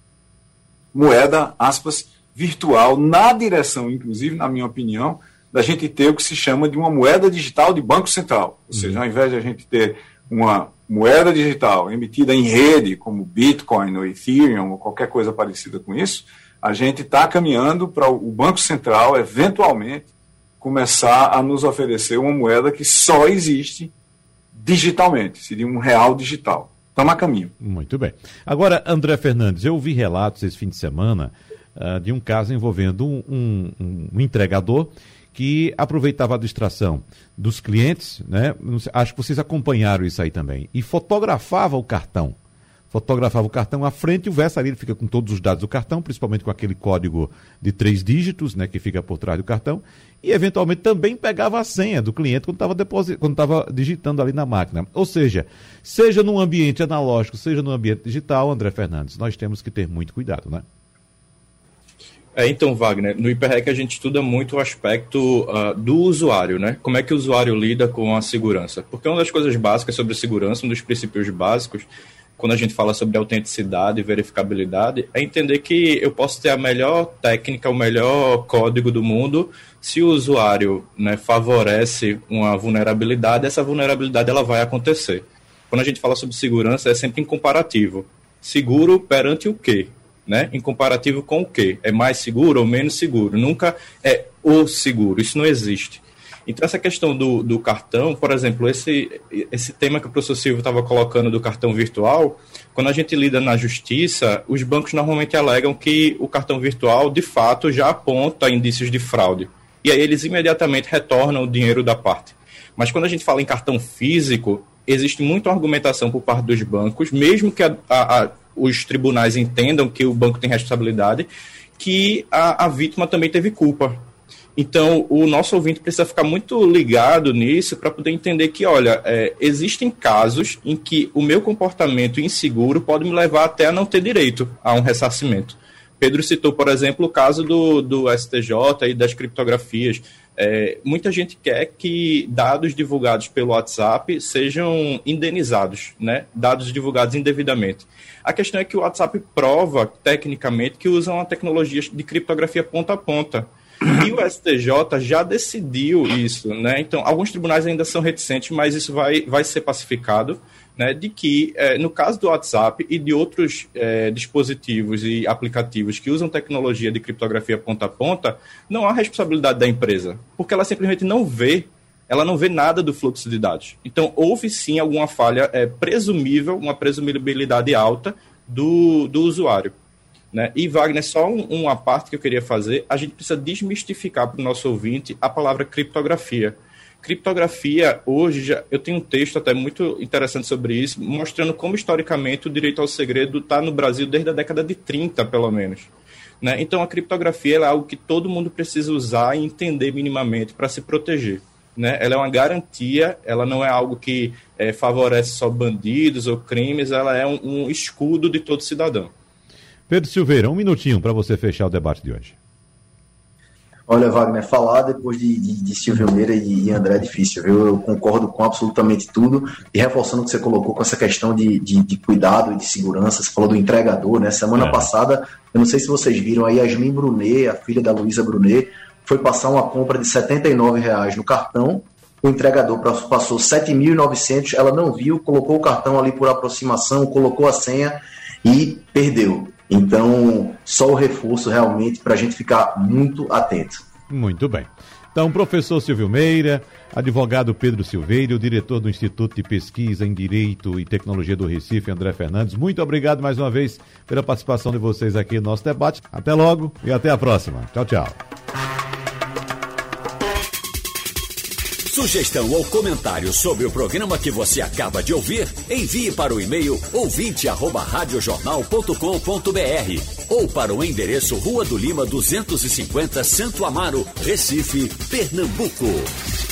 moeda, aspas, virtual, na direção, inclusive, na minha opinião, da gente ter o que se chama de uma moeda digital de Banco Central. Ou seja, ao invés de a gente ter uma moeda digital emitida em rede, como Bitcoin ou Ethereum ou qualquer coisa parecida com isso, a gente está caminhando para o Banco Central, eventualmente, começar a nos oferecer uma moeda que só existe digitalmente, seria um real digital. Estamos a caminho. Muito bem. Agora, André Fernandes, eu ouvi relatos esse fim de semana uh, de um caso envolvendo um, um, um entregador que aproveitava a distração dos clientes, né? Acho que vocês acompanharam isso aí também, e fotografava o cartão. Fotografava o cartão à frente e o verso ali, ele fica com todos os dados do cartão, principalmente com aquele código de três dígitos, né, que fica por trás do cartão, e eventualmente também pegava a senha do cliente quando estava deposit... quando estava digitando ali na máquina. Ou seja, seja num ambiente analógico, seja num ambiente digital, André Fernandes, nós temos que ter muito cuidado, né? É, então, Wagner, no HyperRec a gente estuda muito o aspecto uh, do usuário, né? Como é que o usuário lida com a segurança? Porque uma das coisas básicas sobre segurança, um dos princípios básicos, quando a gente fala sobre autenticidade e verificabilidade, é entender que eu posso ter a melhor técnica, o melhor código do mundo, se o usuário, né, favorece uma vulnerabilidade, essa vulnerabilidade ela vai acontecer. Quando a gente fala sobre segurança, é sempre em comparativo. Seguro perante o quê? Né? Em comparativo com o quê? É mais seguro ou menos seguro? Nunca é o seguro, isso não existe. Então, essa questão do, do cartão, por exemplo, esse, esse tema que o professor Silvio estava colocando do cartão virtual, quando a gente lida na justiça, os bancos normalmente alegam que o cartão virtual, de fato, já aponta indícios de fraude. E aí eles imediatamente retornam o dinheiro da parte. Mas quando a gente fala em cartão físico, existe muita argumentação por parte dos bancos, mesmo que a, a, a, os tribunais entendam que o banco tem responsabilidade, que a, a vítima também teve culpa. Então, o nosso ouvinte precisa ficar muito ligado nisso para poder entender que, olha, é, existem casos em que o meu comportamento inseguro pode me levar até a não ter direito a um ressarcimento. Pedro citou, por exemplo, o caso do, do S T J e das criptografias. É, muita gente quer que dados divulgados pelo WhatsApp sejam indenizados, né? Dados divulgados indevidamente. A questão é que o WhatsApp prova, tecnicamente, que usa uma tecnologia de criptografia ponta a ponta. E o S T J já decidiu isso, né? Então, alguns tribunais ainda são reticentes, mas isso vai, vai ser pacificado, né? De que, é, no caso do WhatsApp e de outros é, dispositivos e aplicativos que usam tecnologia de criptografia ponta a ponta, não há responsabilidade da empresa, porque ela simplesmente não vê, ela não vê nada do fluxo de dados. Então, houve sim alguma falha é, presumível, uma presumibilidade alta do, do usuário. Né? E, Wagner, só um, uma parte que eu queria fazer, a gente precisa desmistificar para o nosso ouvinte a palavra criptografia. Criptografia, hoje, já, eu tenho um texto até muito interessante sobre isso, mostrando como, historicamente, o direito ao segredo está no Brasil desde a década de trinta, pelo menos. Né? Então, a criptografia é algo que todo mundo precisa usar e entender minimamente para se proteger. Né? Ela é uma garantia, ela não é algo que é, favorece só bandidos ou crimes, ela é um, um escudo de todo cidadão. Pedro Silveira, um minutinho para você fechar o debate de hoje. Olha, Wagner, falar depois de, de, de Silvio Meira e, e André é difícil, viu? Eu concordo com absolutamente tudo, e reforçando o que você colocou com essa questão de, de, de cuidado e de segurança, você falou do entregador, né? Semana é. passada, eu não sei se vocês viram, a Yasmin Brunet, a filha da Luísa Brunet, foi passar uma compra de setenta e nove reais no cartão, o entregador passou sete mil e novecentos, ela não viu, colocou o cartão ali por aproximação, colocou a senha e perdeu. Então, só o reforço realmente para a gente ficar muito atento. Muito bem. Então, professor Silvio Meira, advogado Pedro Silveira, o diretor do Instituto de Pesquisa em Direito e Tecnologia do Recife, André Fernandes, muito obrigado mais uma vez pela participação de vocês aqui no nosso debate. Até logo e até a próxima. Tchau, tchau. Sugestão ou comentário sobre o programa que você acaba de ouvir, envie para o e-mail ouvinte arroba radiojornal ponto com ponto br ou para o endereço Rua do Lima duzentos e cinquenta, Santo Amaro, Recife, Pernambuco.